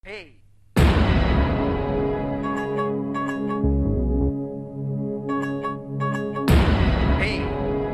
Hey. Hey.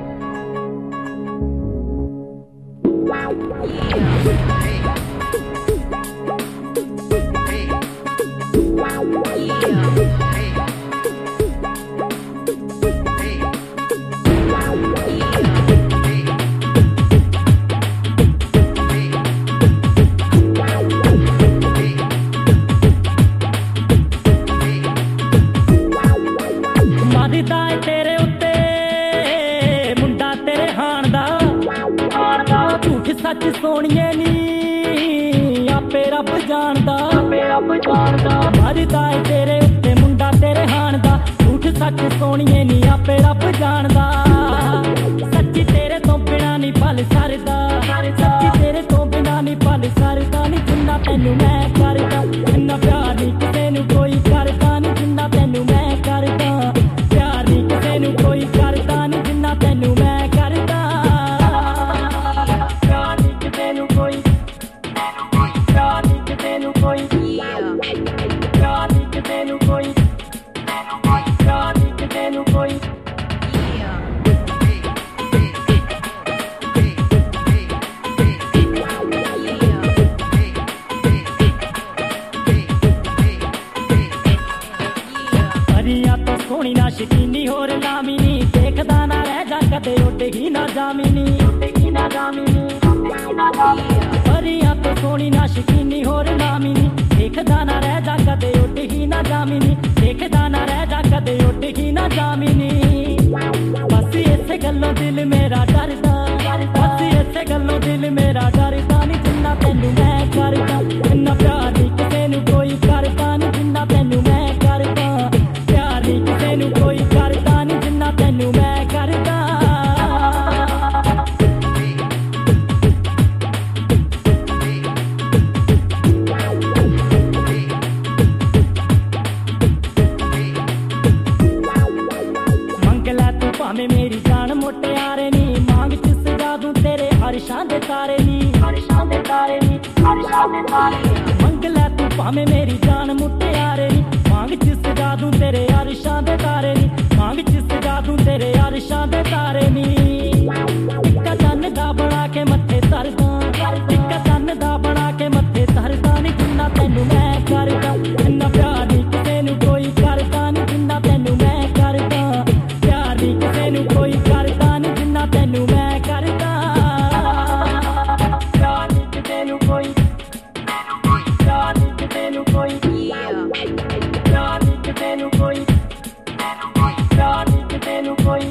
मरदा तेरे उत्ते मुंडा तेरे हाण दा झूठ सच सोनिए नी आपे रब जानदा मरदा तेरे उत्ते मुंडा तेरे हाण दा झूठ सच सोनिए नी आपे रब जानदा सच्ची तेरे तो बिना नी पल सरदा सच्ची तेरे तो बिना नी पल सरदा नी जिन्ना तैनू मैं करदा इन्ना प्यार नी किसे नू कोई करदा नी जिन्ना तैनू मैं करदा कोई करदा नहीं जिन्ना तैनू मैं करदा प्यार नहीं किसे नू कोई प्यार नहीं किसे नू कोई प्यार नहीं किसे नू कोई प्यार नहीं किसे नू कोई तो सोनी ना शकीनी होर लामिनी देखदा ना रह जा कदे उड्डेगी ना जामिनी परियां तो सोनी ना शकीनी होर लामिनी देखदा ना रह जा कदे उड्डेगी ना जामिनी देखदा ना रह जा कदे उड्डेगी ना जामिनी बस इस गल्लों दिल मेरा डरदा बस इस गल्लों दिल मेरा डरदा नी जिन्ना तैनू मैं करदा इन्ना प्यार नी किसे नू कोई करदा नी जिन्ना तैनू मैं करदा किसे नू कोई करदा नहीं जिन्ना तैनू मैं करदा मंग लै तू भावें मेरी जान मुटियारे नी मांग च सजा दूं तेरे अरशां दे तारे नी मंग लै तू भावें मेरी जान मुटियारे नी मांग च सजा दूं तेरे अरशां दे तारे नी मांग च सजा दूं तेरे अरशां दे तारे नी इक्का चन्न दा बना के मत्थे धरदा इक्का चन्न दा बना के मत्थे धरदा नी जिन्ना तैनू मैं करदा इन्ना प्यार नी किसे नू कोई करदा नी जिन्ना तैनू मैं करदा प्यार नी किसे नू कोई करदा नी जिन्ना तैनू मैं करदा प्यार नी किसे नू कोई प्यार नी किसे नू कोई प्यार नी किसे नू कोई प्यार नी किसे नू कोई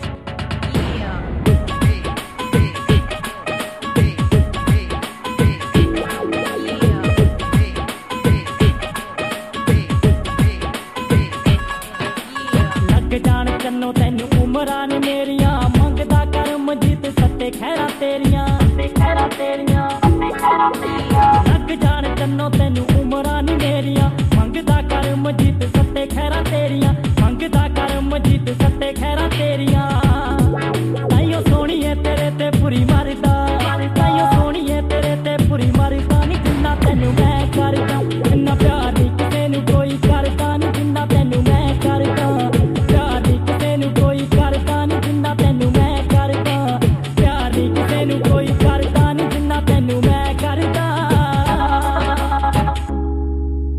लग जान चन्नो तैनू उमरां ने मेरियां मंगदा कर मजीत सत्ते खैरा तेरियां लग जान चन्नो तैनू उमरां ने मेरियां मंगदा कर मजीत सत्ते खैरा तेरियां मंगदा कर मजीत सत्ते खैरा तेरियां ताइयों सोहणीए तेरे ते बुरी मरदा ताइयों सोहणीए तेरे ते बुरी मरदा नी जिन्ना तैनू मैं करदा